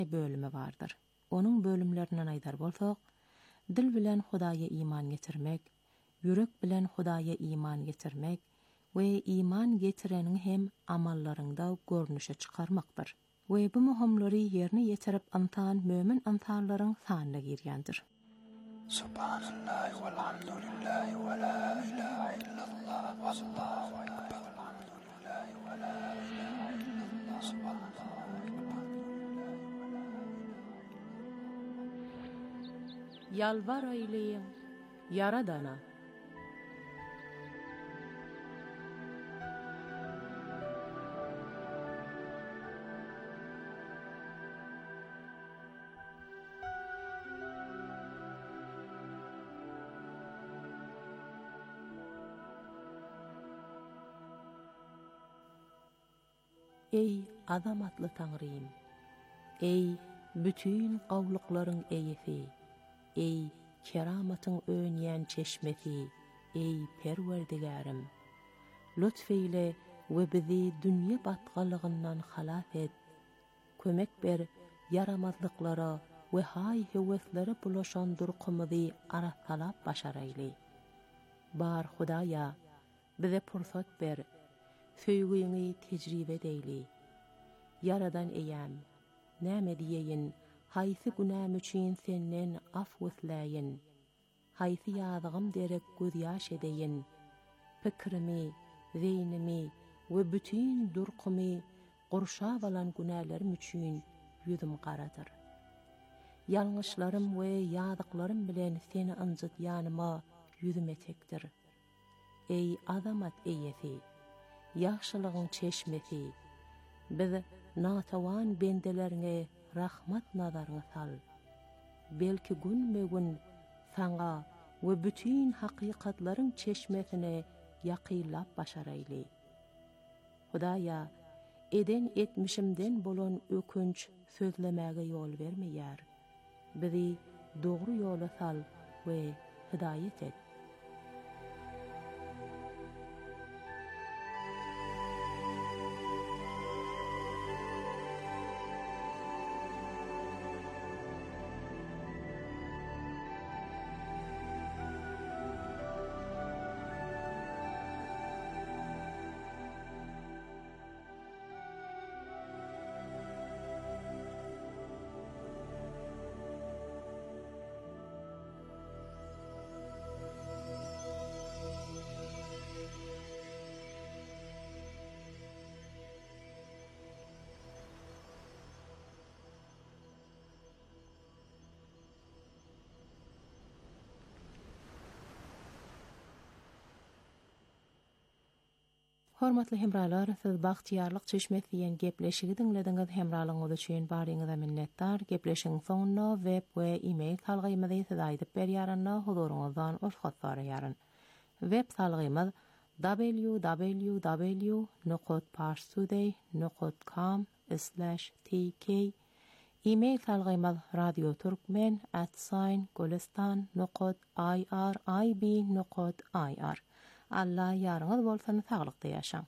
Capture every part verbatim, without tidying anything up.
bölümi bardyr. Onun bölümlerinden aýdar bolsak, dil bilen Hudaýa iman getirmek, yürek bilen Hudaýa iman getirmek we iman getireniň hem amallaryňda görnüşe çykarmakdyr. We bu muhimlary ýerine ýetirip antan mömin antarlaryň sanyna girýändir. Subhanallah walhamdulillah wa la ilaha illallah wallahu akbar. Alhamdulillah wa la ilaha illallah subhanallah. Yalvar eyleyin Yaradana. Ey adamatly Taňrym, ey bütün gawlyklaryň eýesi, ey keramatyň öňýän çeşmesi, ey Perwerdigarim, lütfeyle we bizi dünýä batgalygyndan halas et. Kömek ber yaramazlyklara we hay-heweslere bulaşan durqumyzy aratalap başaraýly. Bar Hudaýa, bize pursat ber, söýgüňi tejribe eýli. Yaradan eýäm, näme diýeýin, haýsy günäm üçin senden af wysläýin, haýsy ýazgym derek göz ýaş edeýin, pikirimi, zeýnimi we bütün durqumy gurşap alan günälerim üçin ýüzüm garadyr. Ýalňyşlarym we ýazyklarym bilen seni anjytýanyma ýüzüm etekdir. Ey azamat eýesi, ýaxşylygyň çeşmesi, biz natawan bendelerine rahmat nazaryny sal. Belki günme-gün saňa we bütün hakykatlaryň çeşmesine ýakynlap başaraýly. Hudaýa, eden etmişimden bolan ökünç sözlemäge ýol bermeýär. Bizi dogry ýola sal we hidaýet et. Hormatly hemralar, siz bagtýarlyk çeşmet diýen gepleşigi dinlediňiz. Hemralyňyz üçin baryňyza minnetdar. Gepleşiň soňuna web we e-mail salgymyzy siz aýdyp berýärynda huzuruňyzdan özhat soraýaryn. Web salgymyz w w w nokta parstoday nokta com slash t k. E-mail salgymyz radioturkmen at golestan nokta irib nokta ir. Allah ýarňyz bolsun, saglykda ýaşaň.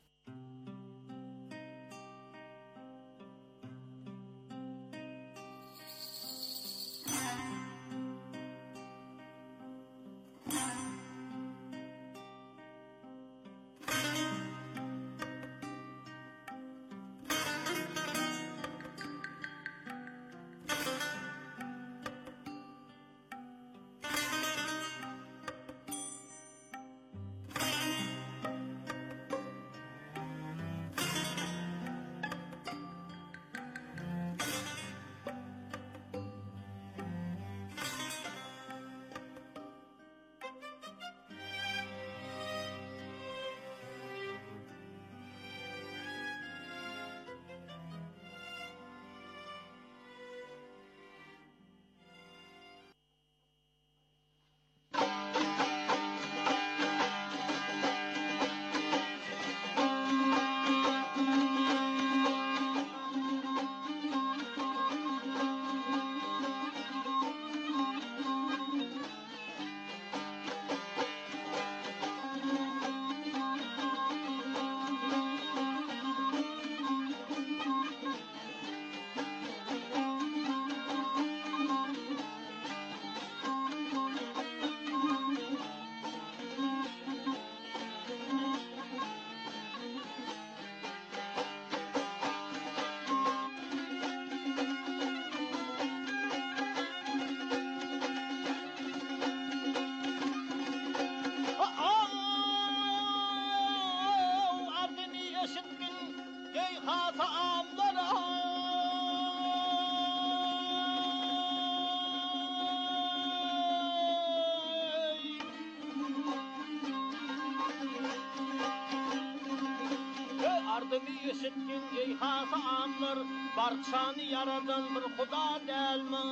Sözümü işittin ey hasamlar, barçanı yaradan bir Huda delmi.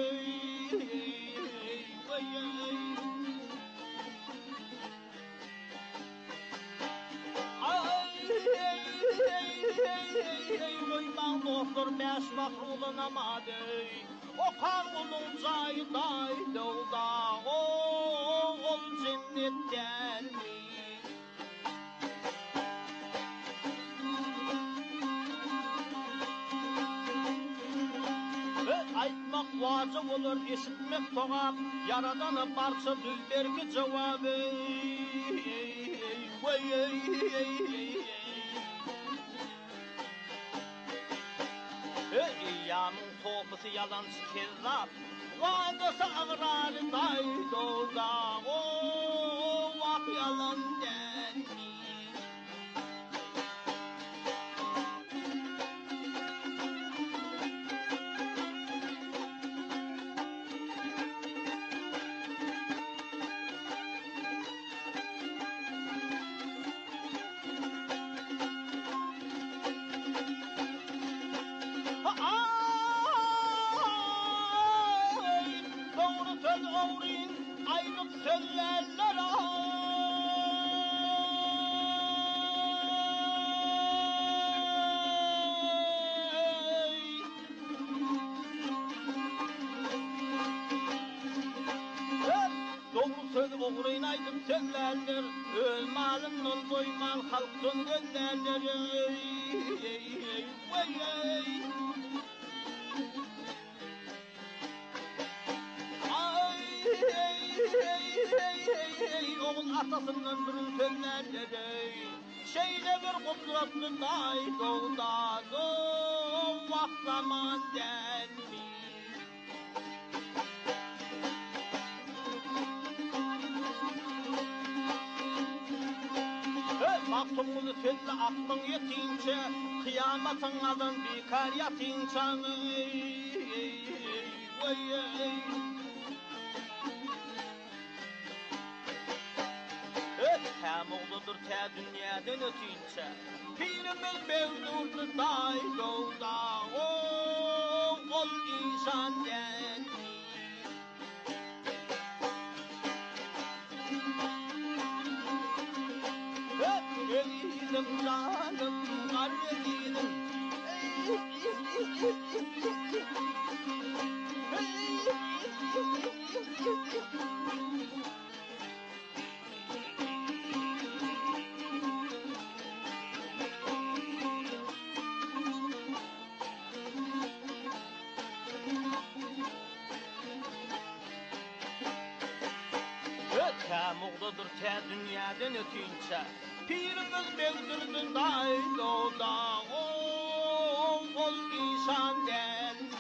Uyman dostlar beş mahrulu namadı, o kargulun cayı daydılda, ol cennet delmi. Aytmak vacip olur, işitmek toğap, Yaradanı barça düzberki cevabı. Eyyamın topusu yalancı kezzap, vadası ağrarı daydolda, o vak yalan delmi. Oğruyun aydım söylerler, öl malımdan doyman halkın gönderler. Oğul atasından birin söylerler, şeyle bir kudretli daydoğda, vak zaman gelmiş. Maktumunu sözle aklın yetince, kıyametin alın bikar yatince. Hem oğludur te dünyadan ötünce, Pirimiz mevzurdu daydolda, ol insan gelmiş. Elidim canım, kar elidim. Öte muğdadır te dünyadan ötünce, Pirimiz mevzurdu daydolda, ol insan delmi.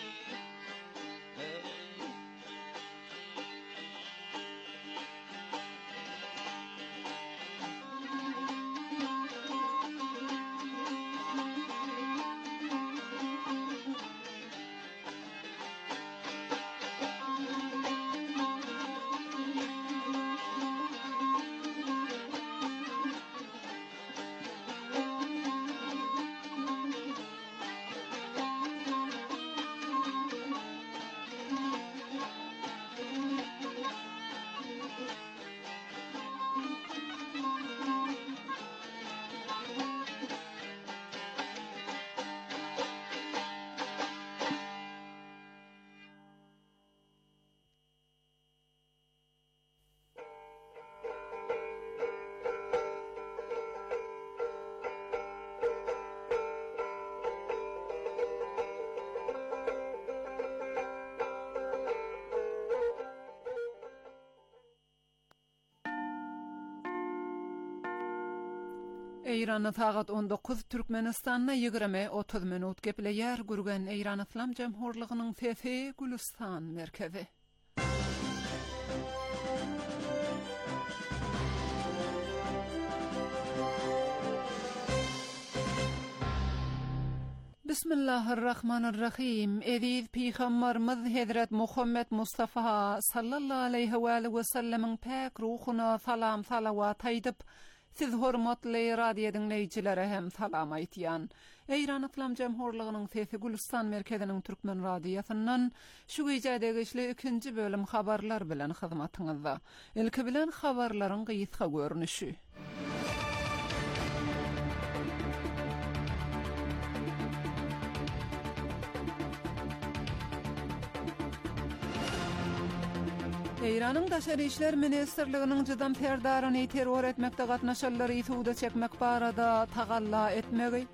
Eýrany sagat on dokuz Türkmenistanyna ýigirme otuz minut gepleýär gürgen Eýran Islam Jamhurlygynyň Sesi Gülistan merkezi. Bismillahirrahmanirrahim. Ediz Peygamberimiz Hazret Muhammed Mustafa sallallahu aleyhi ve sellem pek ruhuna salam salawat aýdyp, Siz hormatly radio dinleýijilere hem salam aýtýan. Eýran Islam Jamhurlygynyň Sesi Gülistan merkeziniň türkmen radiosynyň şu güýjädegi ikinji bölüm habarlar bilen hyzmatyňyzda. Ilki bilen habarlaryň gysga görnüşi. Eýranyň Daşary işler ministrliginiň jydam terdaryny terror etmekde gatnaşanlary suwda çekmek barada tagalla etmegi.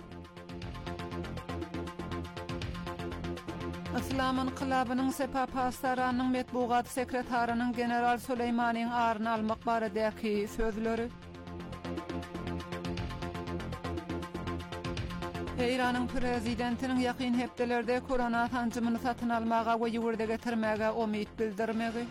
Islam inqilabynyň sepa pastaranyň metbugat sekretarynyň general Süleýmanyň aryny almak baradaky sözleri. Eýranyň prezidentiniň ýakyn hepdelerde korona tanjymyny satyn almaga we ýurda getirmäge umyt bildirmegi.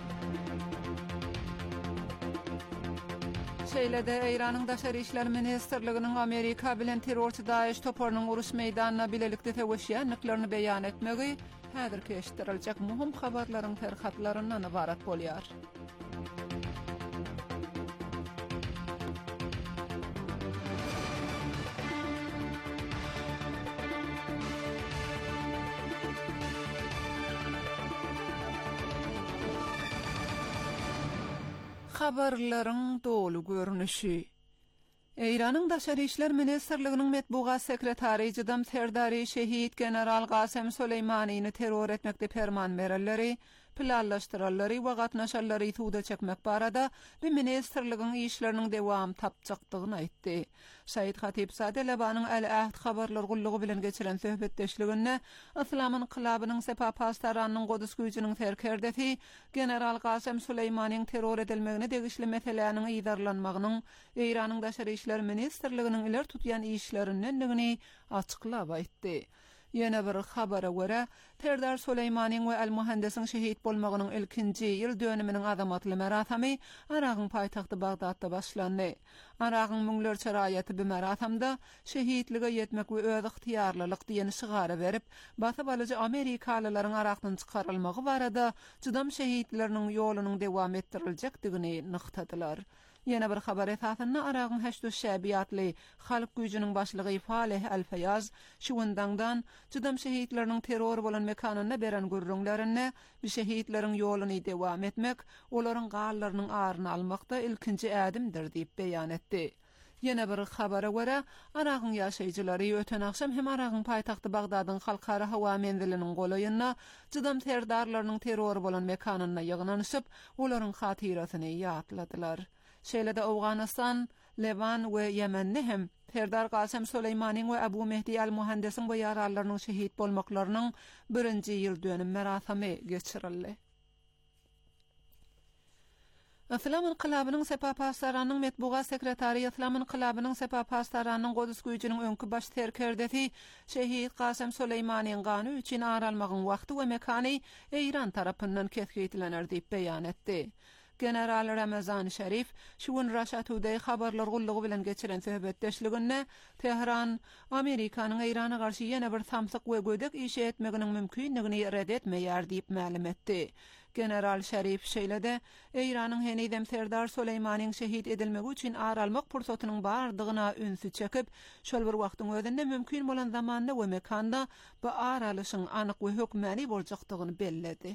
Şeýlede Eýranyň Daşary işler ministrliginiň Amerika bilen terrorçy Daesh toparynyň uruş meýdanyna bilelikde tewişýänliklerini beýan etmegi häzir keşdiriljek muhim habarlaryň terhatlaryndan ibarat bolýar. Habarlaryň dolu görnüşi. Eýranyň Daşary işler ministrliginiň metbugat sekretary Jydam Serdary şehit general Gasem Süleýmanyny terror etmekde ferman berelleri, planlaşdyralary we gatnaşanlary suwda çekmek barada bir ministrliginiň işleriniň dewam tapjakdygyny aýtdy. Said Hatipzade Lebanyň Al-Ahd habarlar gullugy bilen geçiren söhbetdeşliginde Islam inqilabynyň sepa pastaranyň Godus güýjüniň terkerdesi general Gasem Süleýmanyň terror edilmegine degişli meselelerini ýydarlanmagynyň Eýranyň Daşary işler ministrliginiň iler tutýan işlerinden açyklap aýtdy. Yine bir habara göre Serdar Süleýmanyň we al-Muhandisiň şehit bolmagynyň ilkinji ýyl dönüminiň adamatly merasamy Aragyň paýtagty Bagdatda başlandy. Aragyň müňlerçe raýaty bir merasamda şehitlige ýetmek we öz ıhtiýarlylyk diýeni şygara berip, basyp alyjy Amerikalylaryň Aragdan çykarylmagy barada jydam şehitleriniň ýolunyň dewam etdiriljakdigini nyktadylar. Yine bir habar esasında Aragyň heşdü şäbiýatly halk güýjüniň başlygy Faleh Al-Fayaz şu wundangdan jydam şehitleriniň terror bolan mekanyna beren gürrüňlerini bir şehitleriň ýoluny dewam etmek, olaryň gallarynyň aryny almakda ilkinji ädimdir diýip beýan etdi. Yine bir habara göre Aragyň ýaşaýjylary öten akşam hem Aragyň paýtagty Bagdadyň halkara hawa menziliniň golaýyna jydam terdarlarynyň terror bolan mekanyna ýygnanyşyp, olaryň hatyrasyny ýatladylar. Şeýlede Awganistan, Levan we Yemenni hem Serdar Gasem Süleýmanyň we Abu Mehdi al-Muhandisiň we ýarallarynyň şehit bolmaklarynyň birinji ýyl dönüm merasamy geçirildi. Islam inqilabynyň sepa pastaranyň metbugat sekretary Islam inqilabynyň sepa pastaranyň Godus güýjüniň öňkü baş terkerdesi şehit Gasem Süleýmanyň gany üçin aralmagyň wagty we mekany Eýran tarapyndan kesgitlenir diýip beýan etdi. General Ramazan Şerif şuun Raşatuday habarlar gullugy bilen geçiren söhbetdeşliginde Tehran Amerikanyň Eýrana garşy ýene bir samsyk we gödek iş etmeginiň mümkinligini red etmeýär diýip ma'lum etdi. General Şerif şeýlede Eýranyň henidem Serdar Süleýmanyň şehit edilmegi üçin aralmak pursatynyň bardygyna ünsü çekip, şol bir wagtyň özünde mümkin bolan zamanda we mekanda bu aralyşyň anyk we hökmeli boljakdygyny belledi.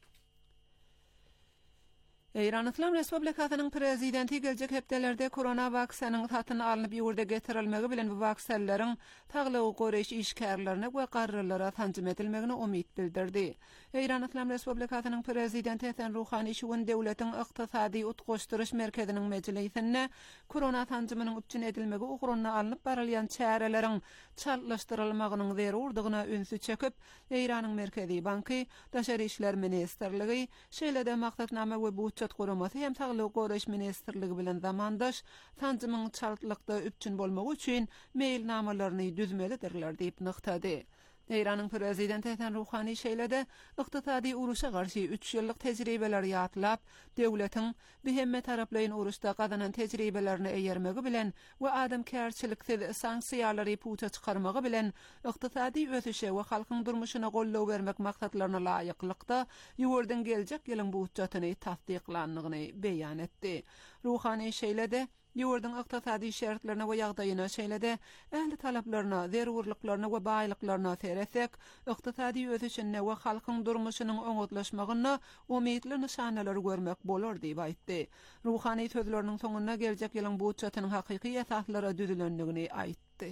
Eýran Islam Respublikasynyň prezidenti geljek hepdelerde korona vaksinanyň satyny alınıp ýurda getirilmegi bilen bu vaksinlaryň taglygy goreş işgärlerini we garrylara tanjym edilmegine umyt bildirdi. Eýran Islam Respublikasynyň prezidenti Hasan Ruhani şuun döwletiň ykdysady utgoşduryş merkeziniň mejlisinde korona tanjymynyň üçin edilmegi ugrunna alınıp barylýan çäreleriň çallaşdyrylmagynyň zerurdygyna ünsü çekip, Eýranyň Merkezi Banky, Daşary işler ministrligi, şeýlede maksatnama we bu Çat goramasy hem taglygy goraş ministrligi bilen zamandaş tanjymyň çaltlykda üçin bolmagy üçin mailnamalaryny düzmelidirler diýip nyktady. Eýranyň prezidenti Hasan Ruhani şeýlede ykdysady uruşa garşy üç ýyllyk tejribeler ýatlap, döwletiň behemme taraplaryň uruşda gazanan tejribelerini eýermegi bilen we adamkärçiliksiz sanksiýalary puça çykarmagy bilen ykdysady ösüşe we halkyň durmuşyna gollaw bermek maksatlaryna laýyklykda ýurdun geljek ýylyň budjetiny tasdiklandygyny beýan etdi. Ruhani şeýlede Ýurdun ykdysady şertlerine we ýagdaýyna şeýlede ähli talaplarına, zerurlyklarına we baýlyklarına seresek, ykdysady ösüşine we halkyň durmuşynyň oňatlaşmagyna umytly nişanalar görmek bolar diýip aýtdy. Ruhany sözleriniň soňuna geljek ýylyň budjetynyň hakyky esaslara düzülendigini aýtdy.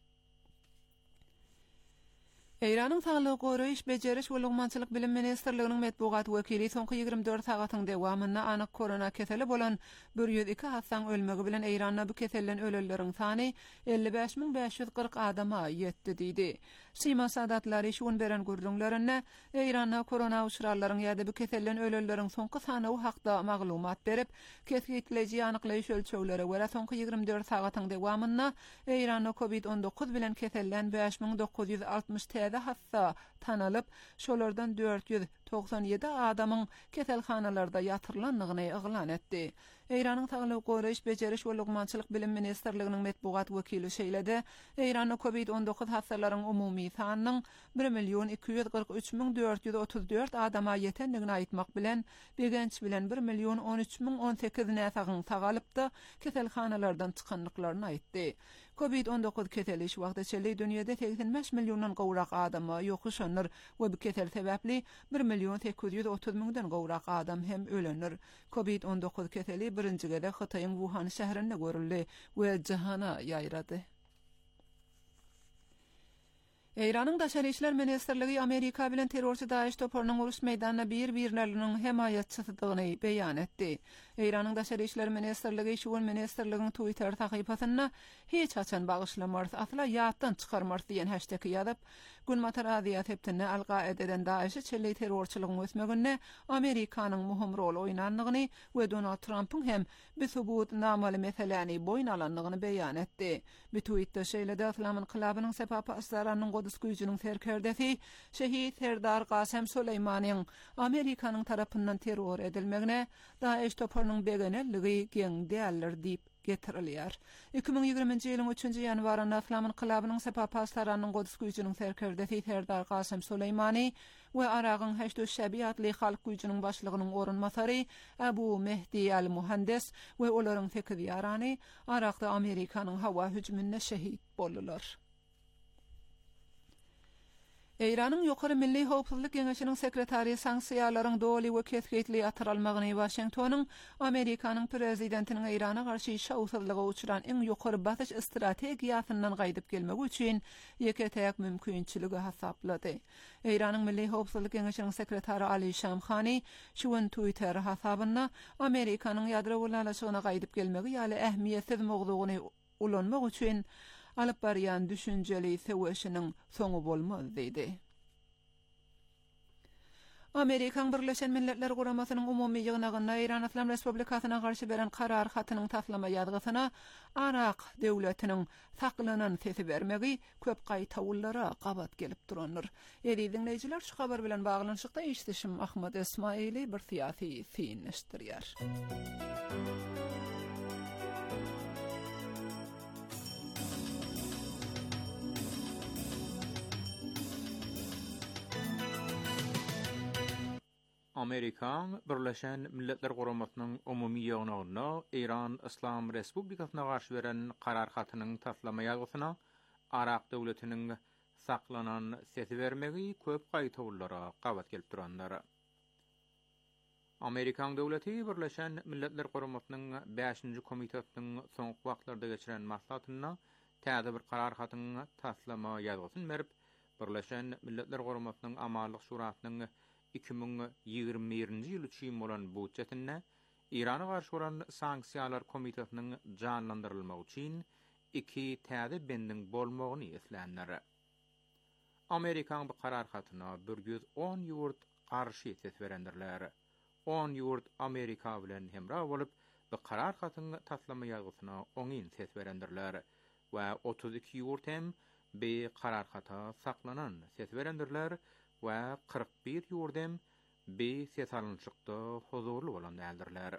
Eýranyň Saglyk Goraýyş Bejeriş we Lugmançylyk bilim ministrliginiň medbugat wekili soňky ýygrimi dört sagatyň dewamynda anyk korona keseli bolan bir ýüz iki hassang ölmegi bilen Eýranda bu keselden ölenleriň sany elli beş miň beş ýüz kırk adama ýetdi diýdi. Şyma sadatlary şuň beren gurulňlaryna Eýranda korona uşrallaryň ýa-da bu keselden ölenleriň soňky sany hakda maglumat berip, kesgitleji anyklaýyş ölçeglere görä soňky ýygrimi dört sagatyň dewamynda Eýranda covid on dokuz bilen keselden beş miň dokuz ýüz altmış hassa tanalyp, şolardan dört ýüz togsan ýedi adamyň keselhanalarda ýatyrlandygyny eglan etdi. Eýranyň Saglyk Goraýyş Bejeriş we Lugmançylyk bilim ministrliginiň medbugat wekili şeýledi. Eýranda covid on dokuz hassalaryň umumy sanynyň bir milyon iki ýüz kırk üç miň dört ýüz otuz dört adama ýetendigini aýtmak bilen, begenç bilen bir milyon on üç miň on sekiz näsagyň sagalypdy, keselhanalardan çykanlyklaryny aýtdy. covid on dokuz keseli şu wagtda çelli dünýede seksen beş milyondan gowrak adama ýokuşanlar we bu kesel sebäpli bir milyon sekiz ýüz otuz miňden gowrak adam hem ölenir. covid on dokuz keseli birinji gede Hytaýyň Wuhan şäherinde görüldi we jahana ýaýrady. Eýranyň Daşary işler ministrligi Amerika bilen terrorçy Daesh toparynyň uruş meýdanynda bir-birleriniň hemaýatçysydygyny beýan etdi. Eýranyň Daşary işler ministrligi şu ministrligiň Twitter sahypasyna hiç haçan bagyşlamars, asla ýatdan çykarmars diýen hashtag ýazyp, Günmatar Aziýat hepdine Al-Qaededen Daeş'i çelli terrorçylygyň ösmegine Amerikanyň muhim rol oýnandygyny we Donald Trump'yň hem bir subut namaly meseleni boýun alandygyny beýan etdi. Bu tweetde şeýlede Islamyň Kylabynyň sepapa aslaranyň Godus güýjüniň serkerdesi şehit Serdar Qasem Suleymanyň Amerikanyň tarapyndan terror edilmegine Daeş toparynyň begenelligi geň däller diýip getirilýär. iki miň ýygrimiňji ýylyň üçünji ýanwarynda Islamyň Kylabynyň sepapa aslaranyň Godus güýjüniň serkerdesi Serdar Qasem Suleymany we Aragyň Heşdü Şebi adly halk güýjüniň başlygynyň orunmasary Abu Mehdi al-Muhandis we olaryň sekiz ýarany Aragda Amerikanyň hawa hüjümine şehit boldular. Eýranyň ýokary Milli Howpsuzlyk Geňeşiniň sekretary sanksiýalaryň doly we kesgitli ýatyrylmagyny Washingtonyň Amerikanyň prezidentiniň Eýrana garşy şawsuzlyga uçuran iň ýokary basyş strategiýasynyň gaýdyp gelmegi üçin ýeketäk mümkinçiligi hasaplady. Eýranyň Milli Howpsuzlyk Geňeşiniň sekretary Ali Shamkhani şu Twitter hasabyna Amerikanyň ýadro gulalaşygyna gaýdyp gelmegi ýaly ähmiýetsiz mowdugyny ulanmak üçin alyp barýan düşünjeli seweşiniň soňu bolmaz diýdi. Amerikan Birleşen Milletler Guramasynyň umumy ýygnagynda Eýran Islam Respublikasyna garşy beren karar hatynyň taslama ýazgysyna Arak döwletiniň saklanan sesi bermegi köp gaýtawullara gabat gelip duranlar. Eri dinleýijiler şu habar bilen baglanyşykda işdişim Ahmad Esmaili bir syýasy fiýnleşdirýär. Amerikan Birleşen Milletler Guramasynyň umumy ýygnagynda Eýran Islam Respublikasyna garşy beren karar hatynyň taslama ýazgysyna Arak döwletiniň saklanan sesi bermegi köp gaýtawullara gabat gelip duranlar. Amerikan döwleti Birleşen Milletler Guramasynyň beşinji komitetynyň soňky wagtlarda geçiren maslahatyna täze bir karar hatyny taslama ýazgysyny berip, Birleşen Milletler Guramasynyň amallyk şurasynyň iki miň ýygrimi-nji ýyl üçin bolan budjetine Irana garşy bolan sanksiýalar komitetynyň janlandyrylmagy üçin iki täze bending bolmagyny eslenler. Amerikan bu karar hatyna bir yüz on ýurt garşy ses berendirler. on ýurt Amerika bilen hemra bolup bu karar hatyny taslama ýazgysyna oňyn ses berendirler we otuz iki ýurt hem be karar hata saklanan ses berendirler we kırk bir ýurdem be ses alynşykda huzurly bolan däldirler.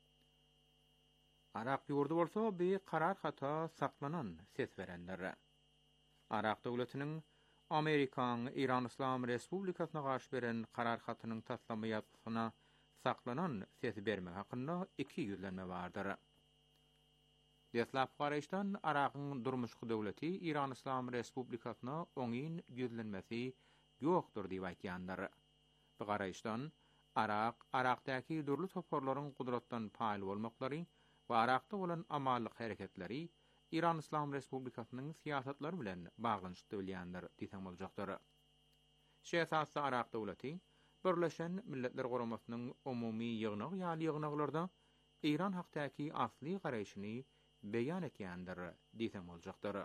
Arak ýurdu bolsa be karar hata saklanan ses berenler. Arak döwletiniň Amerikan Iran Islam Respublikasyna garşy beren karar hatynyň taslama ýazgysyna saklanan ses berme hakynda iki ýüzlenme bardyr. Deslap garaýşdan Aragyň durmuşky döwleti İran Islam Respublikasyna oňyn gözlenmesi ýokdur diýip aýtýanlar. Bu garaýşdan Arak, Arakdaky durly toporlaryň gudratdan paýl bolmaklary we Arakda bolan amallyk hereketleri İran Islam Respublikasynyň siýasatlary bilen baglanyşly bilýänler diýsem boljakdyr. Şeýsatda Arak döwleti Birleşen Milletler Guramasynyň umumy ýygynagy ýaly ýygnaklarda İran hakdaky asly garaýşyny beýan etýändir diýsem boljakdyr.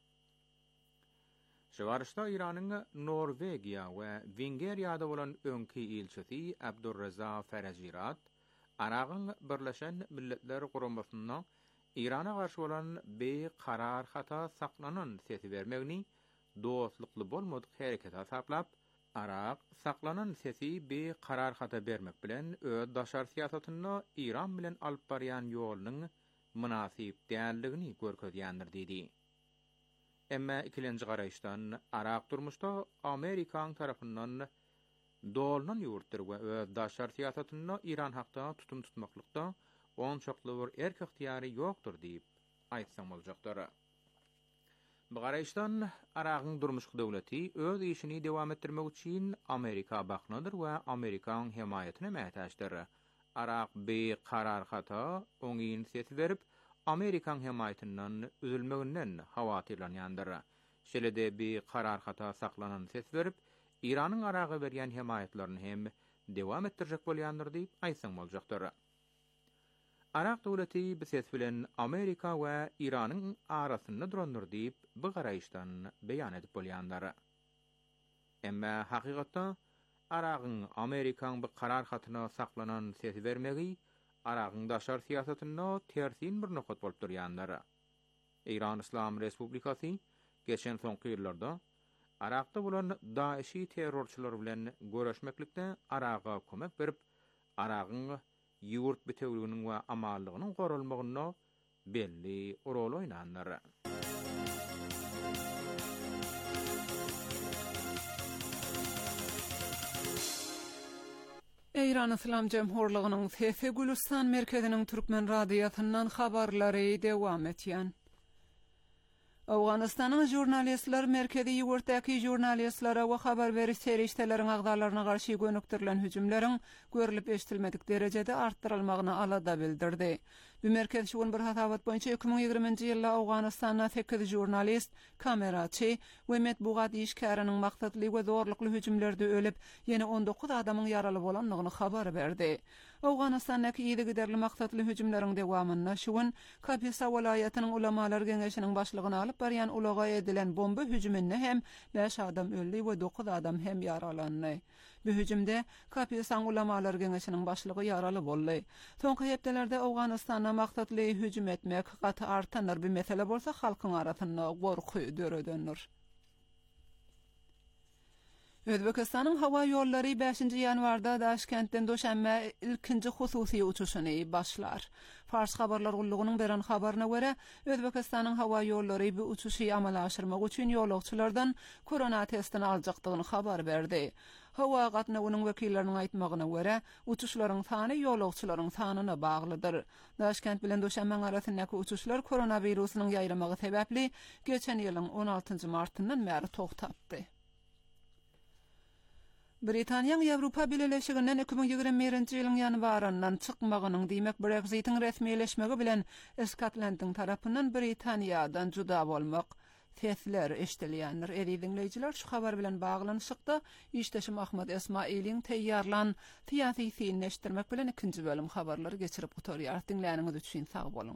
Şewarşda İranyň Norwegiýa we Wengeriýada bolan öňki ilçisi Abdurraza Farajirat, Aragyň Birleşen Milletler Guramasyna İrana garşy bolan beýkarar hata saklanan sesi bermegini dostlukly bolmadyk herekete saplap, Arak saklanan sesi beýkarar hata bermek bilen öz daşar siýasatyny İran bilen alyp barýan ýolunyň münasip däldigini görkezýändir diýdi. Emma ikilenji garaýşdan Arak durmuşda Amerikaň tarapyndan dolunan ýurtdyr we öz daşar siýasatyny İran hakda tutum tutmaklykda on çokly bir erk ihtiýary ýokdur diýip aýtsam boljakdyr. Bu garaýşdan Aragyň durmuşky döwleti öz işini dowam etdirmek üçin Amerika baknadyr we Amerikaň himayetine mätäçdir. Arak beýkarar hata oňyn sesi berip Amerikan himayetinden üzülmeginden hawatirlanýandyr. Şeýle-de beýkarar hata saklanan ses berip İranyň Araga berýän himayetlerini hem dowam etdirjek bolýandyr diýip aýtsam boljakdyr. Arak döwleti bu ses bilen Amerika we İranyň arasynda durandyr diýip bu garaýşdan beýan edip bolýandyr. Emma hakykatda Aragyň Amerikaň bu karar hatyna saklanan ses bermegi Aragyň daşar siýasatyna tersin bir nokat bolup durýanlar. İran Islam Respublikasy geçen soňky ýyllarda Arakda bolan Daişi terrorçylar bilen görüşmeklikde Araga kömek berip Aragyň ýurt bitewliginiň we amallygynyň goralmagyna belli rol oýnanlar. İran Islam Cemhurlygynyň Fefe Gülistan merkeziniň Türkmen radiýasyndan habarlary dowam etýän. Awganystanyň jurnalistler merkezi ýurtdaky jurnalistlere we habar beriş serişdeleriň agdalaryna garşy gönüktirilen hüjümleriň görülip eşitilmedik derejede artdyrylmagyny alada bildirdi. Bu merkez şuň bir hatabat boýunça iki bin ýygrimiňji ýylda Awganystanda sekiz jurnalist, kameraçy we medbugat işgäriniň maksatly we zorlukly hüjümlerde ölüp, ýene on dokuz adamyň ýaraly bolanlygyny habar berdi. Awganastandaky ýedi giderli maksatly hüjümleriň dowamyna şuň Kapisa welaýatynyň ulamalar geňeşiniň başlygyny alyp barýan ulaga edilen bomba hüjüminde hem beş adam öldü we dokuz adam hem ýaralandy. Bu hüjümde Kapisa ulamalar geňeşiniň başlygy ýaraly boldy. Soňky hepdelerde Awganystana maksatly hüjüm etmek gaty artanlar bir mesele bolsa halkyň arasynda gorky döredendir. Özbekistanyň hawa ýollary beşinji ýanwarda Daşkentden Doşanbe ilkinji hususy uçuşyny başlar. Fars habarlar gullugynyň beren habaryna görä, Özbekistanyň hawa ýollary bu uçuşy amala aşyrmak üçin ýolagçylardan korona testini aljakdygyny habar berdi. Hawa gatnawynyň wekilleriniň aýtmagyna görä, uçuşlaryň sany ýolagçylaryň sanyna baglydyr. Daşkent bilen Doşanbe arasyndaky uçuşlar koronawirusynyň ýaýramagy sebäpli geçen ýylyň on altynjy martyndan bäri togtapdy. Britaniýanyň Ýewropa Birleşiginden iki bin ýygrimi birinji ýylyň ýanwaryndan çykmagynyň diýmek Brexit'in resmileşmegi bilen Skotlandyň tarapyndan Britaniýadan juda bolmak sesler eşdilýändir. Eri dinleýijiler, şu habar bilen baglanyşykda işdeşim Ahmet Esmailiň teýýarlan fiýasy syny eşdirmek bilen ikinji bölüm habarlary geçirip oturýar. Dinleýäniňiz üçin sag bolun.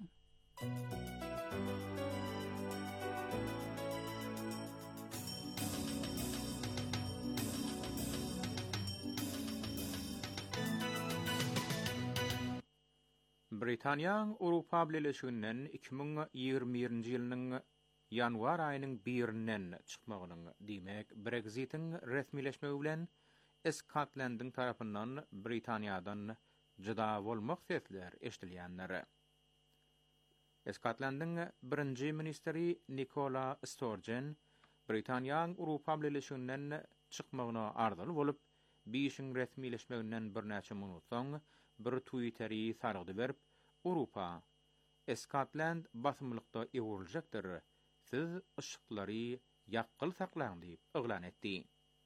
Britaniýanyň Ýewropa Birleşiginden iki bin ýygrimi birinji ýylynyň ýanwar aýynyň birinden çykmagynyň diýmek Brexit'in resmileşmegi bilen Skotlandyň tarapyndan Britaniýadan juda bolmak sesler eşdilýänler. Skotlandyň birinji ministri Nicola Sturgeon Britaniýanyň Ýewropa Birleşiginden çykmagyna ardaly bolup, beşiň resmileşmeginden bir näçe minut soň bir Twitter'i sargdy berip, Ýewropa Skotland basımlykda ewriljakdyr. Siz ışıklary ýakkyl saklaň diýip yglan etdi.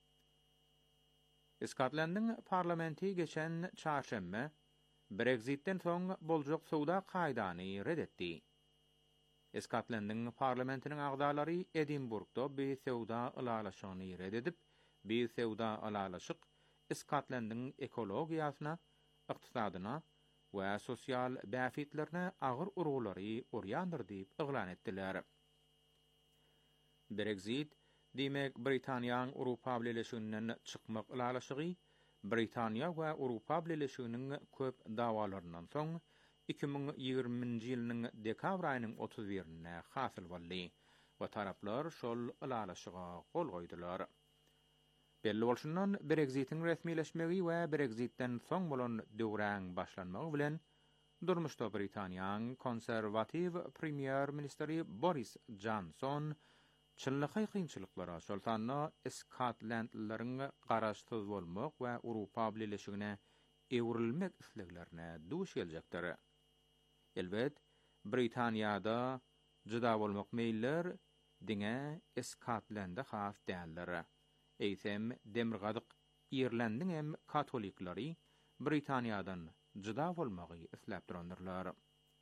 Skotlandyň parlamenti geçen çarşembe Brexit'ten soň boljak sowda kaýdany redetdi. Skotlandyň parlamentiniň agdalary Edinburgda bir sowda alalaşygyny rededip, bir sowda alalaşyk Skotlandyň ekologiýasyna, ykdysadyna we sosial bäfitlerine agyr urgulary urýandyr diýip yglan etdiler. Brexit demek Britaniýanyň Awropa Birleşigininden çykmak alalaşygy, Britaniýa we Awropa Birleşiginiň köp dawalaryndan soň iki bin ýygrymynjy ýylynyň dekabr aýynyň otuz birine hasyl boldy we taraplar şol alalaşyga gol goýdular. Belli bolşundan Brexit'in resmileşmegi we Brexit'ten soň bolan döwräň başlanmagy bilen durmuşda Britaniýanyň konserwativ premier ministeri Boris Johnson çyllyky kynçylyklara şoltanna Skotlandlylaryň garaşsyz bolmak we Awropa Birleşigine ewrilmek isleglerine duş geljekdir. Elbet Britaniýada jyda bolmak meýiller diňe Skotlandda has däldir. Eýsem demirgadyk Irlandyň hem katoliklary Britaniýadan jyda bolmagy isläp durandyrlar.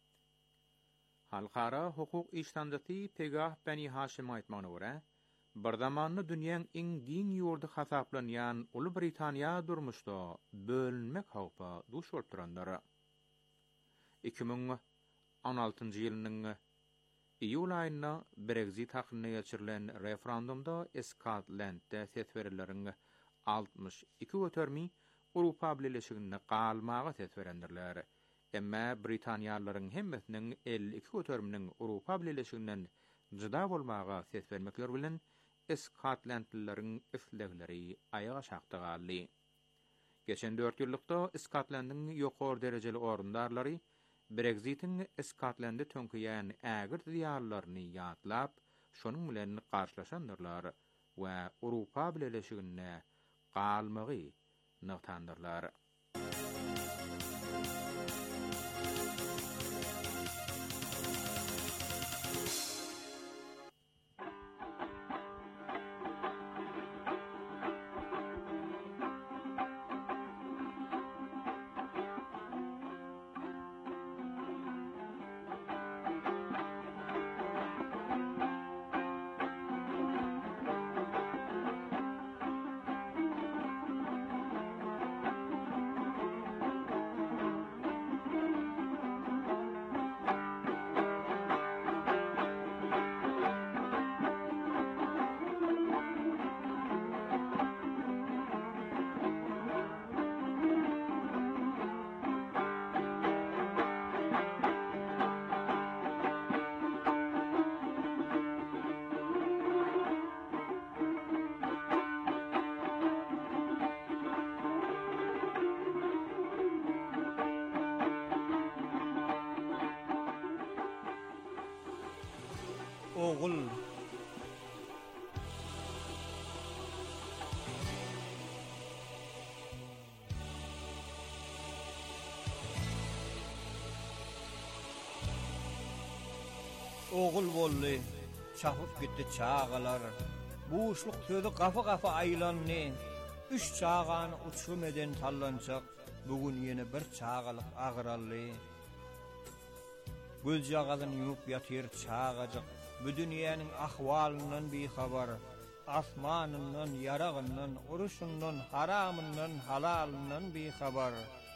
Halkara hukuk iştandaty Pegah Beni Haşim aýtmagyna görä, bir zamanly dünýäň iň diň ýurdy hasaplanýan Uly Britaniýa durmuşda bölünmek hawpa duş bolup durandar. iki bin on altyncy ýylynyň iýul aýynda Brexit hakyna geçirilen referendumda Skotlandda ses berileriň altmış iki götermi Awropa Birleşiginde galmaga ses berendirler. Emma Britaniýalylaryň hemmesiniň elli iki göterminiň Awropa Birleşiginden jyda bolmaga ses bermekler bilen Skotlandlylaryň islegleri ayaga şakdy galdy. Geçen dört ýyllykda Skotlandyň ýokary derejeli orundarlary Brexit'in Skotlandy tönküýän ägir diýarlaryny ýatlap, şonuň bilen garşylaşandyrlar we Awropa Birleşigine galmagy nagtandyrlar. Oğul Oğul bolly, çapıp gitti çağalar. Buuşluk sözi kafa kafa aylanny. Üç çağany uçum eden tallançak. Bugün yeni bir çağalyk agyrally. Göz ýagalyny ýup ýatyr çağajak. Bu dünýäniň ahwalyndan bihabar. Asmanyndan, yaragyndan, uruşundan, haramyndan, halalyndan bihabar.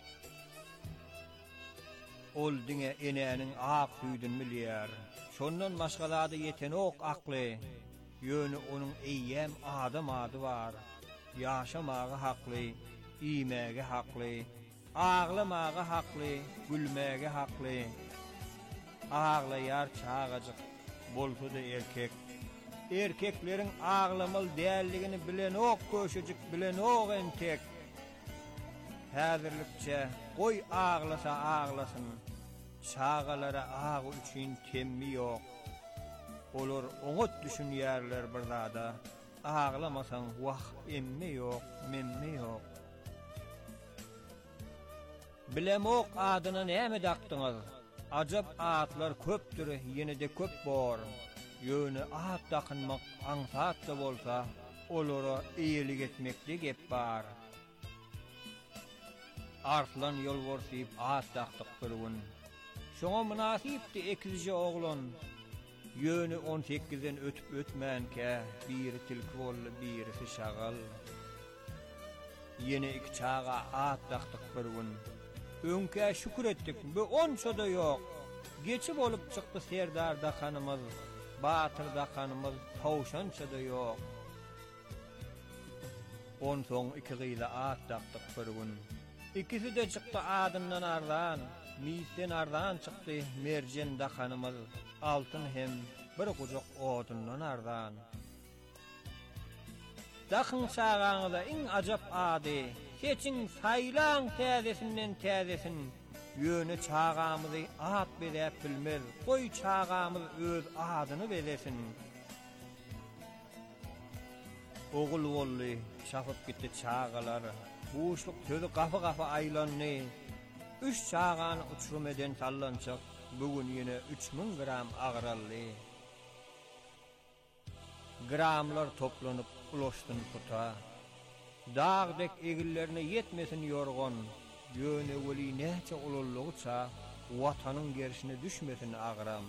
Ol diňe enäniň ak tüýdün bilýär. Şondan başgalady ýetenok akly. Ýöni onuň eýýem adam ady bar. Ýaşamagy hakly, iýmegi hakly, aglamagy hakly, gülmegi hakly. Aglaýar çağajyk bolsa-da erkek. Erkekleriň aglamaly dälligini bilen ok köşejik bilen ok entek. Häzirlikçe goý aglasa aglasyn. Çağalara ağı üçün temmi ýok. Olar oňat düşünýärler bir zada. Ağlamasan wah emme ýok, memme ýok. Bilemok adyna näme dakdyňyz? Ajab atlar köpdür, yine de köp bor. Yöne at takınmak ansat da bolsa, olara eýelik etmekde gep bar. Arslan yol borsyp at takdyk birwin. Şoňa münasipdi ekizji oglan. Yöne on sekizden ötüp ötmänke, biri tilki bolly, birisi şagal. Yine iki çağa at takdyk birwin. Öňke şükür etdik, bu onça da ýok. Geçip olup çykdy Serdar dakanymyz, Batyr dakanymyz, Tawşança da ýok. On soň iki gyýla at takdyk birwin. İkisi de çykdy adyndan ardan, misten ardan çykdy merjen dakanymyz, altyn hem bir gujak odundan ardan. Dakyn çağaňyza iň ajap ady, keçiň saýlan täzesinden täzesin. Yöne çağamyzy at berip bilmez, goý çağamyz öz adyny belesin. Ogul bolly, şafyp gitdi çağalar, boşluk tözi gafy gafy aýlandy. Üç çağan uçurum eden sallançak, bugün ýene üç min gram agrally. Gramlar toplanyp ulaşdyn puta. Dağdek egillerine yetmesin yorgon, yöne weli näçe ulullugyça watanyň gerişine düşmesin agram.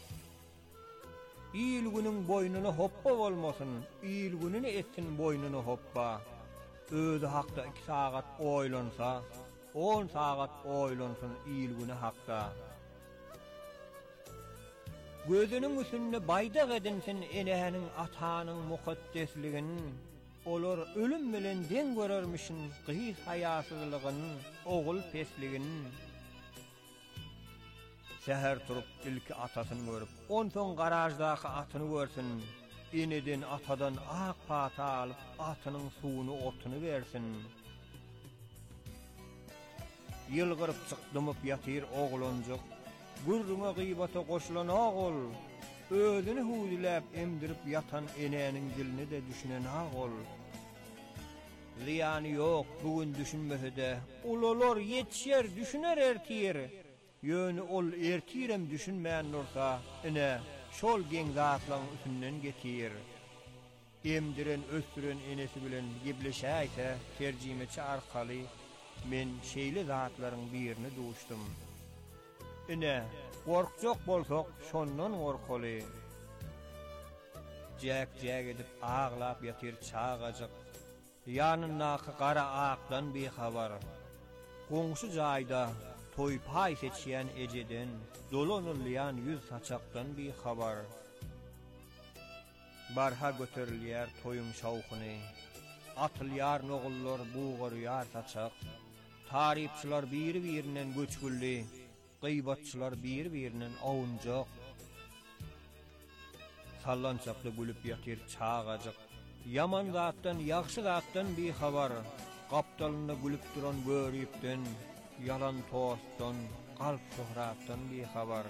İl günüň boynuny hoppa bolmasyn, il gününi etsin boynuny hoppa. Özü hakda iki saat oýlansa, on saat oýlansyn il günü hakda. Gözünün üstünde baydak edinsin enehinin atanyň mukaddesligini. Olar ölüm bilen den görermişin gys hayasyzlygyny, ogul pesligini. Seher turup ilki atasyny görüp, on soň garajdaky atyny görsin. Eneden atadan ak pata alyp atynyň suwuny otuny bersin. Ýylgyryp çykdymyp ýatyr oglanjak, gürrüňe gybata goşulan ogul, özüni huýlap emdirip yatan enäniň dilini de düşünen ogul. Ziýany ýok, bugün düşünmese-de, ulalar ýetişer, düşüner ertir. Ýöne ol ertirem düşünmän bolsa, ine şol geň zatlaryň üstünden getir. Emdiren ösdüren enesi bilen gepleşäýse, terjimeçi arkaly men şeýle zatlaryň birini duşdum. Ine gorkjak bolsak, şondan gorkaly. Jäk-jäk edip ağlap ýatyr çağajak. Ýanyndaky gara akdan bir habar. Goňşy jaýda toy pay seçýän ejeden, dolanylýan yüz saçakdan bir habar. Barha göterilýär toyun şawkyny. Atylýar nogullar buğurýar saçak. Taripçiler biri-birinden göçgülli, gıybatçılar bir-birinden awunjak. Sallançakly gülüp ýatyr çağajak. Yaman zatdan, ýaxşy zatdan bir habar. Gapdalynda gülüp duran böýrükden, yalan tostdan, kalp şöhratdan bir habar.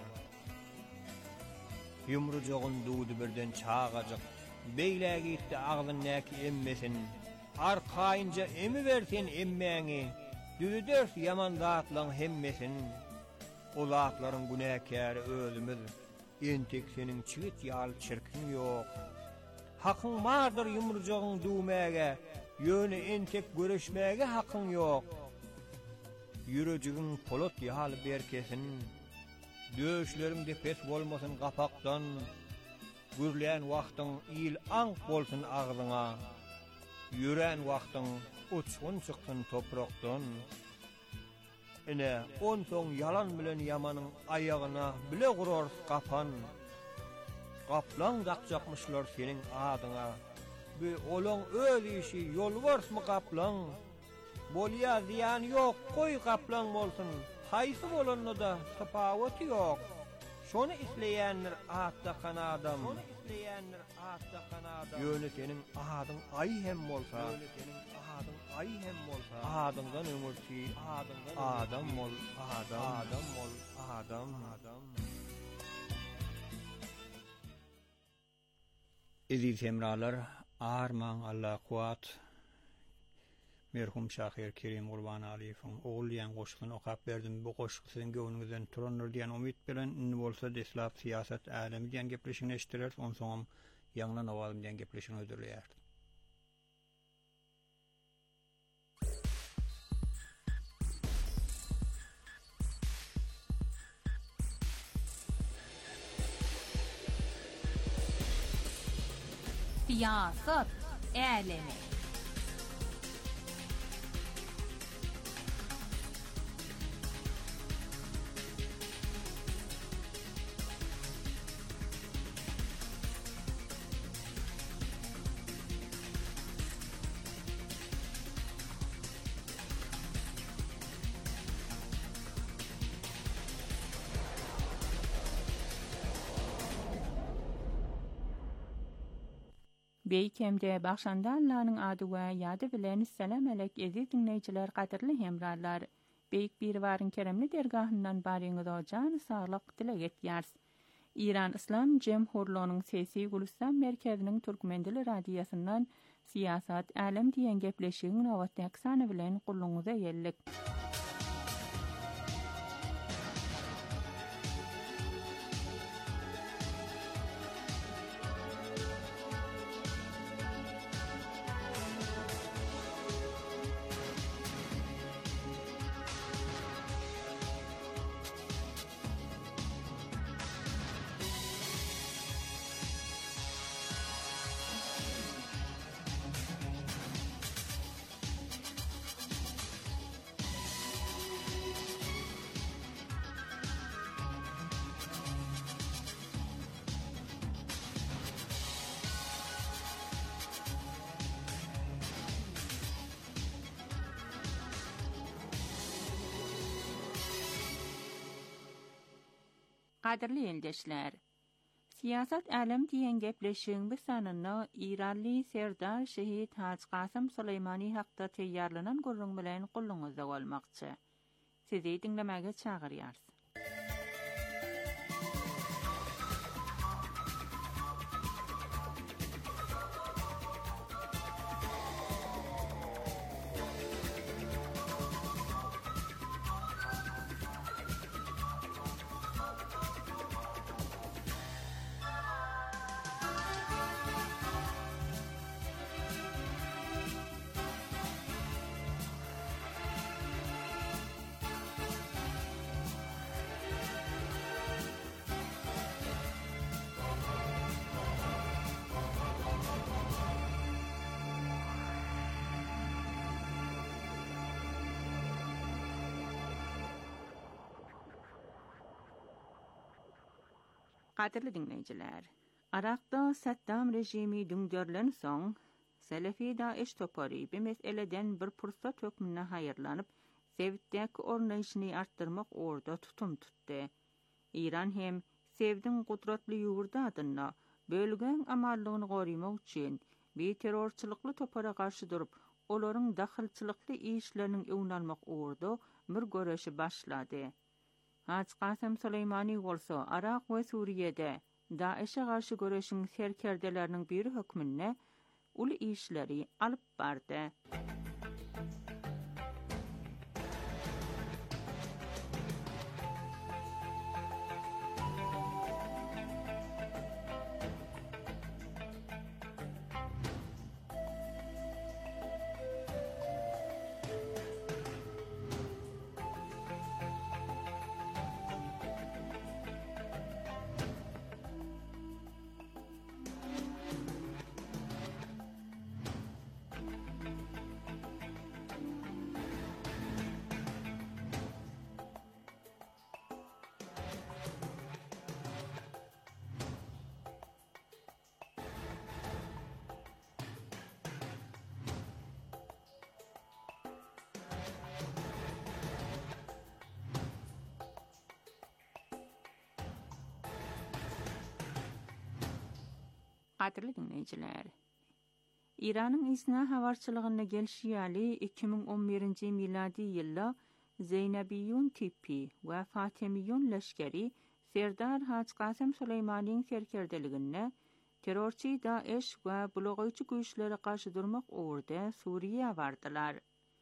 Yumrucağın duýdy birden çağajak. Beýle gitdi agdyn näki emmesin. Arkaýynja emi bersen emmäňi. Düdür yaman zatlaryň hemmesin. O zatlaryň günäkäri özümiz. Entek seniň çigit ýaly çirkin ýok. Hakyň bardyr yumrucağın duýmäge, ýöne entek göreşmäge hakyň ýok. Ýürejiň polat ýaly berkesin. Döşleriň depes bolmasyn gapakdan. Gürlän wagtyň il anq bolsyn agzyňa. Ýüren wagtyň uçgun çykdyn toprakdan. Ine on soň yalan bilen yamanyň aýagyna bile gurar gapan. Gaplan dakjakmyşlar seniň adyňa. Bu olaň öl işi ýolbarsmy gaplan? Bolýa ziýan ýok, goý gaplan bolsyn. Haýsy bolanda da tapawaty ýok. Şonu isleýänler atda kanadam. Şonu isleýänler atda kanadam. Ýöne seniň adyň ay hem bolsa, ýöne seniň adyň ay hem bolsa, adyňdan öňürki, adyňdan adam bol, adam, adam bol, adam, adam. Eziz hemralar, arman Allah kuat. merhum Şahir Kerim Gurbanalyew'un oğul diýen goşgyny okap berdim. Bu goşgy siziň göwnüňizden turandyr diýen umyt bilen indi bolsa deslap siýasat alemy diýen gepleşigini eşitdiler. Onsoň ýaňlan awalym diýen gepleşigini ödürleýär. Siýasat alemi. Beýkemde Baxşandallaryň ady we ýady bilen selam alek ezi dinleýijiler, gaderli hemrarlar. Beýik bir waryn keremli dergahyndan baryňyza jan saglyk dilegek ýars. İran İslam Jemhurlygynyň sesi Gulistan merkeziniň Türkmen dili radiýasyndan siýasat alem diýen gepleşigiň nowatdaky sany bilen gulluňyza ýellik. Gaderli eldeşler, siýasat alem diýen gepleşigiň bu sanyna İranly Serdar Şehit Hacı Qasym Suleymani hakda teýýarlanan gurrun bilen gulluňyzda bolmakçy. Sizi dinlemäge çagyrýar. Gaderli dinleýijiler, Irakda Saddam rejimi düňdörlen soň Selefi Daesh topary bir meseleden bir pursat hökmüne haýyrlanyp, Sevdäki ornaýyşyny artdyrmak orada tutum tutdy. İran hem Sevdiň gudratly ýurda adyna bölgen amallygyny gorymak üçin bir terrorçylykly topara garşy durup, olaryň dahylçylykly işleriniň öňüne almak orada bir göreşi başlady. Hacı Qasym Suleymani bolsa Irak we Suriýede Daeşe garşy göreşiň serkerdeleriniň biri hökmüne uly işleri alyp bardy. Gaderli dinleýijiler, İranyň isna habarçylygyna gelşýäli iki ming on birinji miladi ýylda Zeynabiyun tipi we Fatimiyun leşkeri Serdar Hacı Qasym Suleymaniň serkerdeligine terrorçy Daesh we blogaýçy güýçlere garşy durmak ugrunda Suriýe bardylar.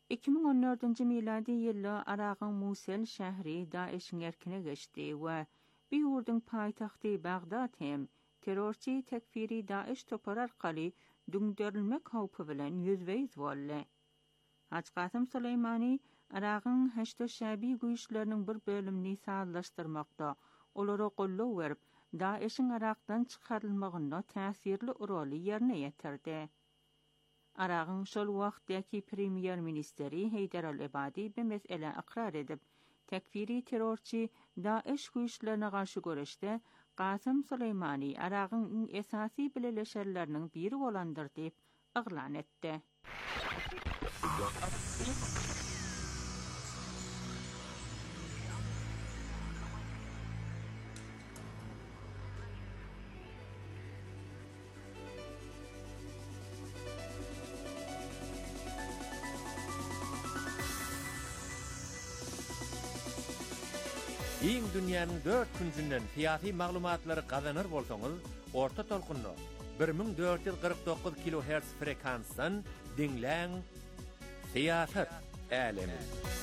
iki min on dördünji miladi ýylda Araqyň Musul şähri Daeşiň erkine geçdi we bir ýurdun paýtagty Bagdad hem terrorçy tekfiri Daeş topar arkaly düňdörilmek howpy bilen ýüzbeýiz boldy. Haç Kasym Süleýmany Araqyň haçda şäbi güýçleriniň bir bölümini sağlaşdyrmakda, olary gollaw berip, Daeşiň Araqdan çykarylmagyna täsirli roly ýerine ýetirdi. Araqyň şol wagtdaky premier ministeri Heydar al-Ebadi bu mesele akrar edip, tekfiri terrorçy Daeş güýçlerine garşy görüşde Kasym Süleýmany Araqyň esasy bileleşerleriniň biri bolandyr diýip yglan etdi. Iň dünýäniň dört künsünden fiýaty maglumatlary gazanır bolsaňyz, orta tolkunly bir ming dört ýüz gyrk dokuz kilohertz frekansdan dinläň Siýasat älemi.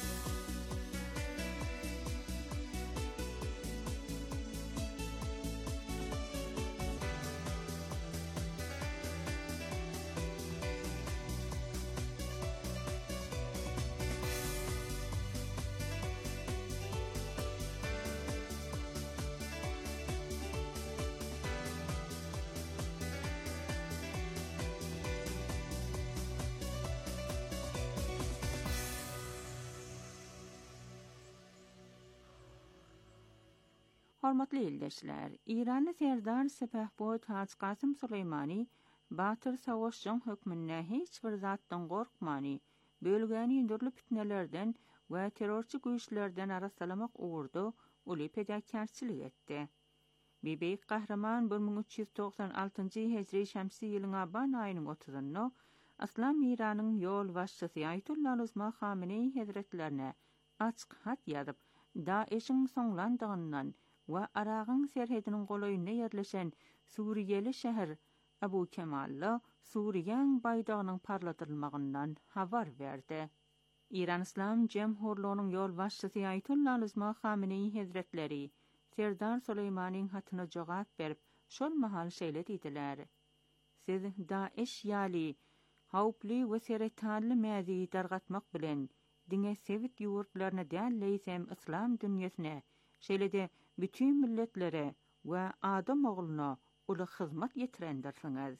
Hormatly ýoldaşlar, İranly serdar Sepehbod Haç Kasym Süleýmany Batyr savaşçyň hökmüne hiç bir zatdan gorkmany, bölgäni ýöndürlip fitnelerden we terrorçy güýçlerden arasalamak uğurda uly pedakarçylyk etdi. Bebek kahraman bir ming üç ýüz doksan altynjy hijri şämsi ýylyň aban aýynyň otuzyna Aslam İranyň ýol başçysy Aýatullah Uzma Khamenei Hazretlerine açyk hat ýazyp, Daeşiň soňlandygyndan we Araqyň serhediniň golaýyna ýerleşen Suriýeli şäher Abu Kemal'la Suriýanyň baýdagynyň parlatylmagyndan habar berdi. İran İslam Jemhurluğunyň ýol başçysy Aýatullah Uzma Khamenei Hazretleri Serdar Süleýmanyň hatyna jogap berip, şol mahal şeýle diýdiler. Siz Daeş ýaly hawply we seretanly mäzi dargatmak bilen diňe sevit ýurtlaryna däleýsem İslam dünýäsine, şeýle-de bütün milletlere we adam ogluna uly hyzmat ýetirendirsiňiz.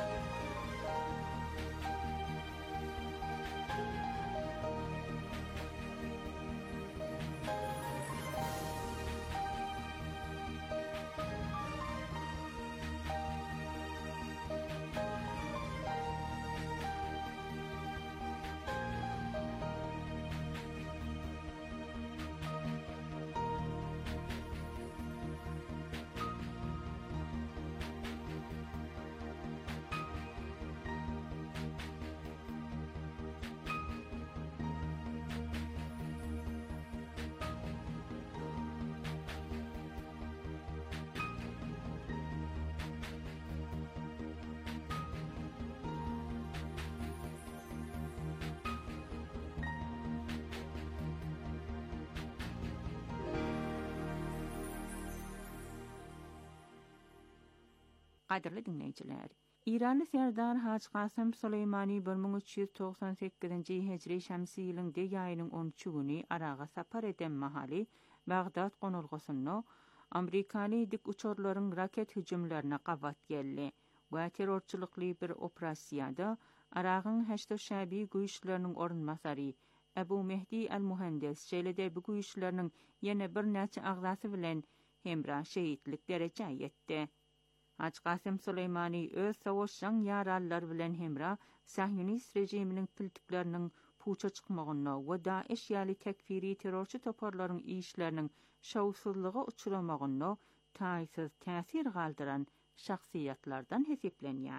Qadirli dinleyijiler, İranly serdar Haç Kasym Süleýmany bir ming üç ýüz doksan sekizinji hijri şämsi ýylyň de ýaýynyň onunçy güni Araga sapar eden mahaly Bagdad gonulgysyna Amerikany dik uçurlaryň raket hüjümlerine gawat geldi we terrorçylykly bir operasiýada Aragyň haçda şäbi güýçleriniň orunmasary Abu Mehdi al-Muhandis şeýle-de bu güýçleriniň ýene bir näçe agzasy bilen hemra şehitlik derejä ýetdi. Haç Kasym Süleýmany öz savaşçyň ýarallar bilen hemra Sahyonist rejiminiň piltikleriniň puça çykmagyna we Daeş ýaly tekfiri terrorçy toparlaryň işleriniň şowsuzlyga uçuramagyna taýsyz täsir galdyran şahsiýetlerden hesiplenýär.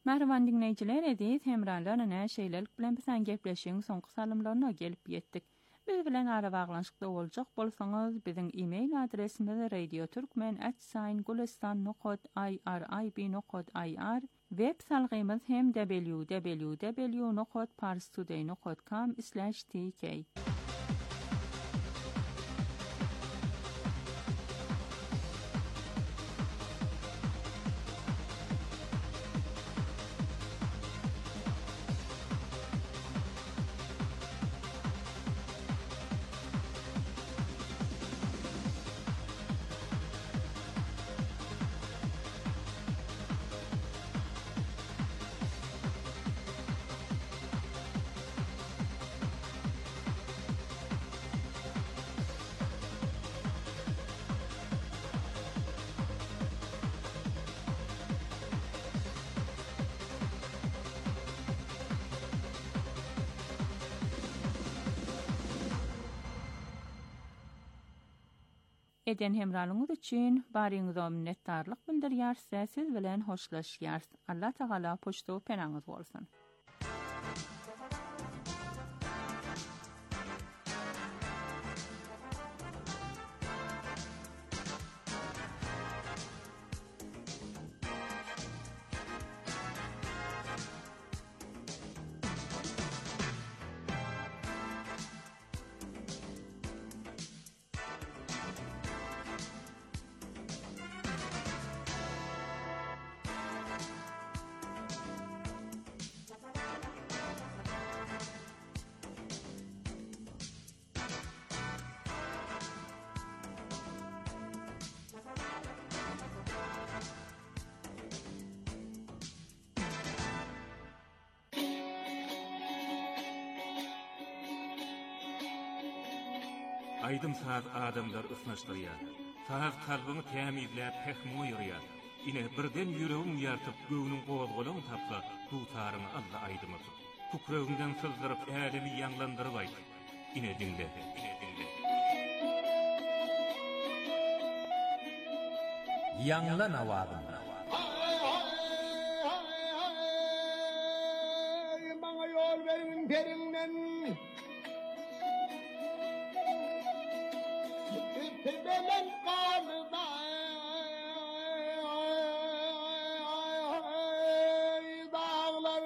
Merhaban dinleyiciler, edis hemralarına şeylelik bilen bilen gepleşiň soňky salymlaryna gelip ýetdik. Biz bilen ara baglanşykda boljak bolsaňyz, biziň e-mail adresimiz radio turkmen at gulistan nokta i r i b nokta i r, web salgymyz hem w w w nokta parstoday nokta com slash t k. Eden hemralyňyz üçin baryňyza minnetdarlyk bildirýär, siz bilen hoşlaşýar. Allah Taala poçto penaňyz bolsun. Aydym saz adamlar ısnaşdyrýar. Saz kalbyny tämizläp pehmo ýyrýar. Ine birden ýüregim ýartyp göwnüň gowalgalyny tapsa, dutaryny Allah aydymyz. Pukröwünden sızdyryp älemi ýanglandyryp aýt. Ine dinle, ine dinle. Ýanglan awazyn. Maňa ýol beriň perinden. Belen kalda dağlar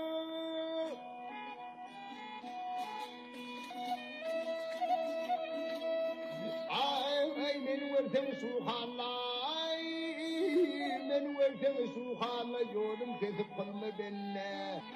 ay men wertem subhanallah men wertem subhanallah ýolum kesip kalma benne.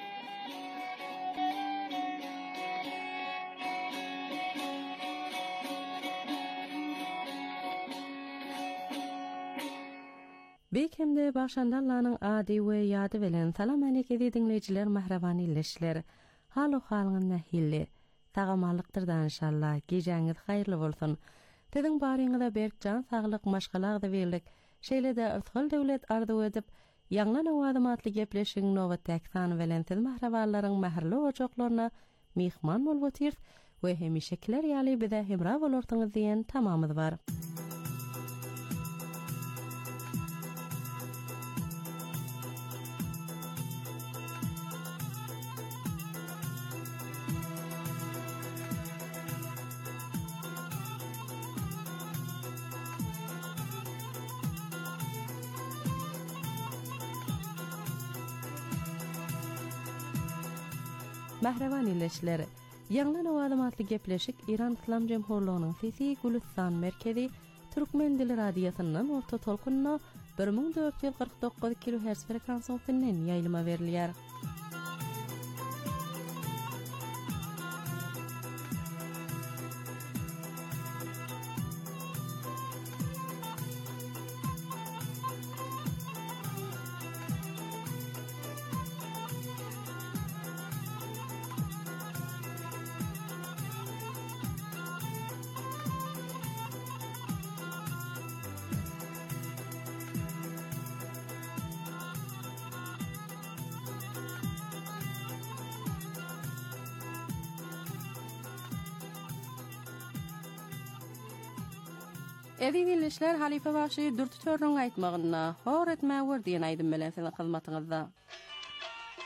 Bekemde başandallanyň ady we ýady bilen salam aleykum dinleýijiler, mahraban illeşler. Haly halyňyz nähilli? Tagamalykdyr da inşallah. Gejeňiz haýyrly bolsun. Dediň baryňyza berkjan saglyk maşgalagda berlik. Şeýle-de ötgül döwlet arzu edip, ýanglan awadım atly gepleşiň nowatdaky bilen siz mahrabanlaryň mähirli ojaklaryna mihman bolup otyr we hemişekiler ýaly bize hemra bolarsyňyz diýen tamamyz bar. Mahraban illeşler, ýanglan awadım atly gepleşik İran İslam Jemhurlygynyň sesi Gulistan merkezi Türkmen dili radiosynyň orta tolkunna bir ming dört ýüz kırk dokuz kilohertz frekansiýasynyň ýaýlyma berilýär. Edi dinleşler halife başı dürtü törrün aýtmagyna hor etme wer diýen aýdym bilen seni hyzmatyňyzda.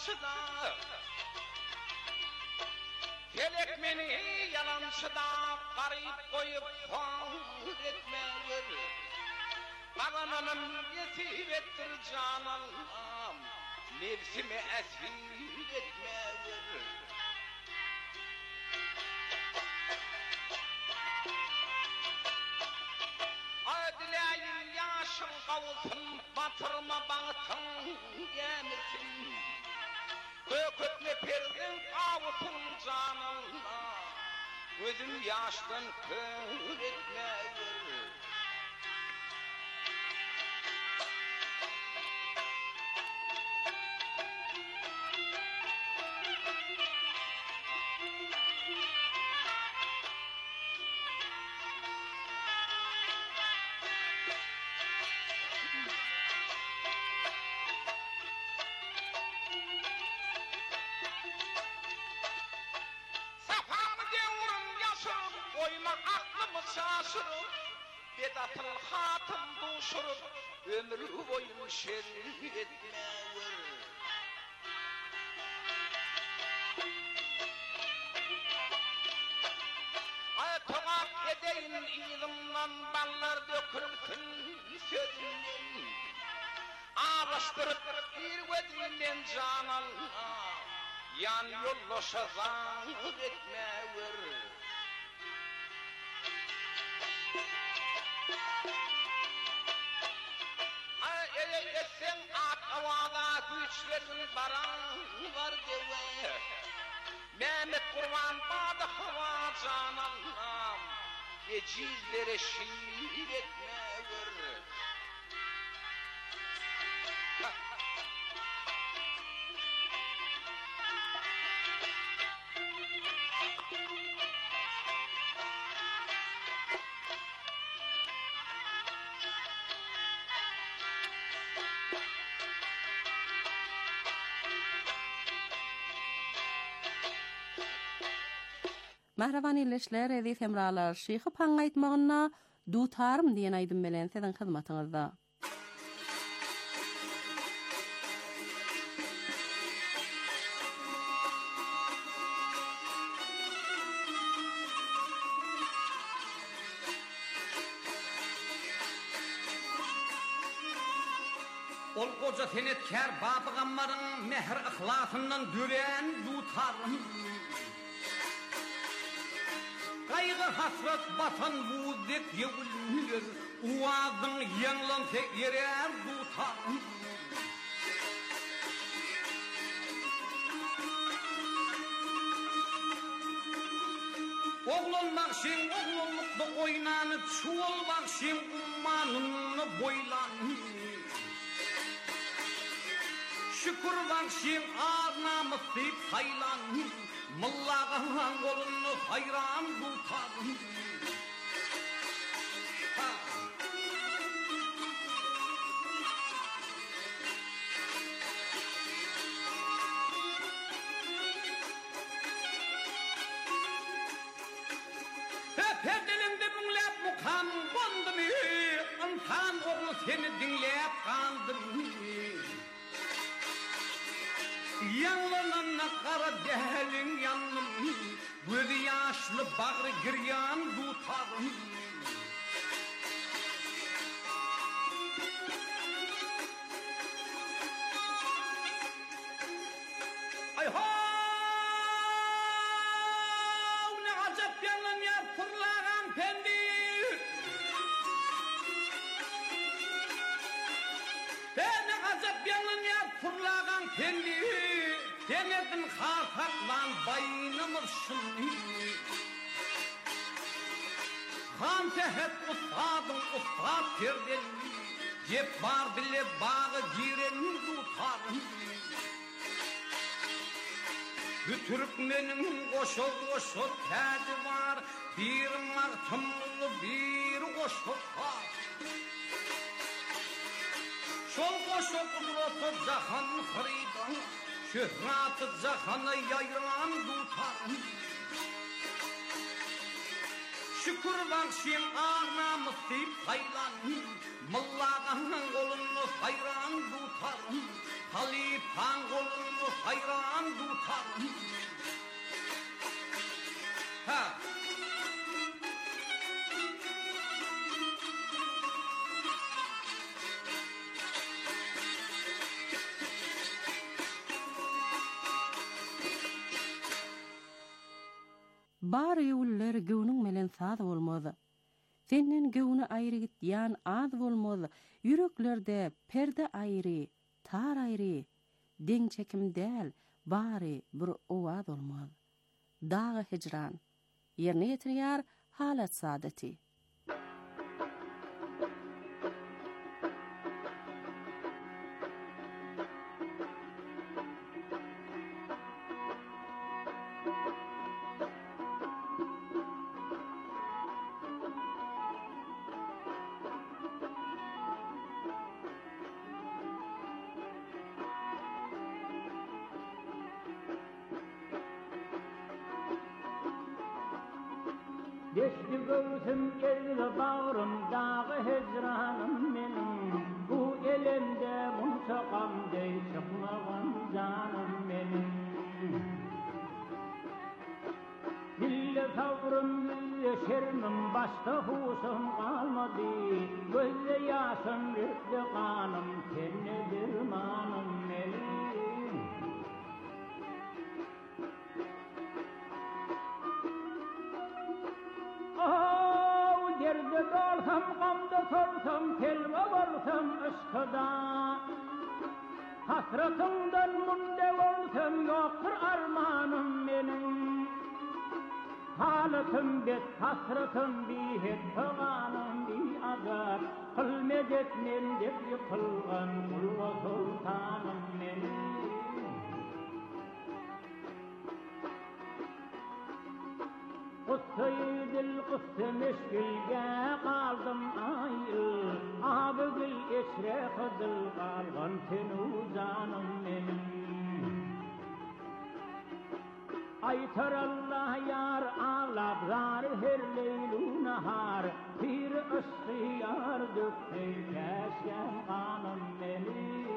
yalançıda Felek meni yalançıda garip koyup fağır etmeler Bağananın yesir ettir can Allah'ım Nefsimi esir etmeler Adileyin yaşın kavulsun batırma bağıtın yemesin Kökötme perdin kavulsun canımla Gözüm yaştan kör etmeler Şaşırıp, bedatıl hatım duşurup, ömrü boyun şerri etmeler. Ay toğat edeyin ilimden ballar dökülsün sözünden. Ağlaştırıp bir vedrinden can Allah, yan yollaşa zahir etmeler. Sen at havada güçlerin baran var deve Mehmet Kurban badı hava can Allah'ım Ecizlere şiir etmeler Mahravan illeşler edip hemralar şeýhi paň aýtmagyna dutarym diýen aýdym bilen siziň hyzmatyňyzda. Ol goja senetkär Babı Gammaryň mehr ihlasyndan dören dutarym Kaygı hasret batan bu dek yevulür Uadın yanlan tek yerer dutar Oğlun bakşin oğlunlukda oynanıp Çuol bakşin ummanını boylan Şükür bakşin ağırnamı deyip haylan Mıllağın kolunu hayran tutar Hep her dilimde bunlap mukam bondu mi Antan oğlu seni dinleyip kandır Yanlanana kara delin yanım Gözü yaşlı bağrı giryan tutarım Ay ho ne acep yanlan ya fırlagan pendi Ben ne acep yanlan ya fırlagan pendi Demedim hartaklan baynımırsın Han tehet ustadın ustad terden Cep var bile bağı giren tutarım Bütürkmenin koşu koşu terdi var Bir martımlı bir koşu var Şol koşu kudrotı cahan hırıydan Şöhratı cahana yayran tutar şükür bakşın ağna mısip haylan Mıllağın kolunu hayran tutar Halifan kolunu hayran tutar Ha Bar ýuller göwnüň melen saz bolmady. Senden göwni aýry gitýän az bolmady. Yüreklerde perde aýry, tar aýry, deň çekim däl, bary bir owaz bolmady. Dagy hicran. Ýerine ýetirýär halat saadati. Geçti göğsüm geldi bağrım dağı hicranım benim Bu elimde muntakam dey çıkmagan canım benim Dille savrım yüzde şermim başta husum kalmadı Gözde yaşım rüzde kanım tenni dirmanım benim Derde dolsam, gamda solsam, telve bolsam ışkıda Hasratımdan munde olsam, yoktur armanım benim Halatım bet, hasratım bir hep tığanım bir azar Kıl medet men dep yıkılgan kulva sultanım benim Kıssayı dil kıssa meşgilge kaldım ayıl Abigil eşre kızıl kalgan senu canım benim Aytar Allah yar ağlap zar her leylu nahar Bir ıskı yar döktü keşkem kanım benim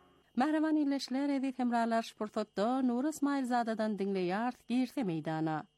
Mähreman illeşler edip hemralar şportotda Nur Ismail zadadan dinleýär girse meýdana.